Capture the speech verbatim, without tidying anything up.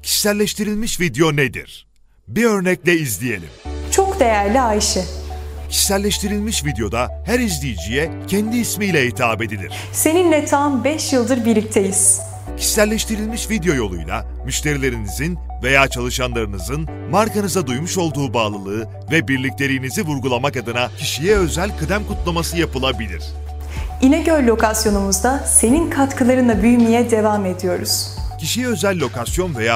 Kişiselleştirilmiş video nedir? Bir örnekle izleyelim. Çok değerli Ayşe. Kişiselleştirilmiş videoda her izleyiciye kendi ismiyle hitap edilir. Seninle tam beş yıldır birlikteyiz. Kişiselleştirilmiş video yoluyla müşterilerinizin veya çalışanlarınızın markanıza duymuş olduğu bağlılığı ve birlikteliğinizi vurgulamak adına kişiye özel kıdem kutlaması yapılabilir. İnegöl lokasyonumuzda senin katkılarınla büyümeye devam ediyoruz. Kişiye özel lokasyon veya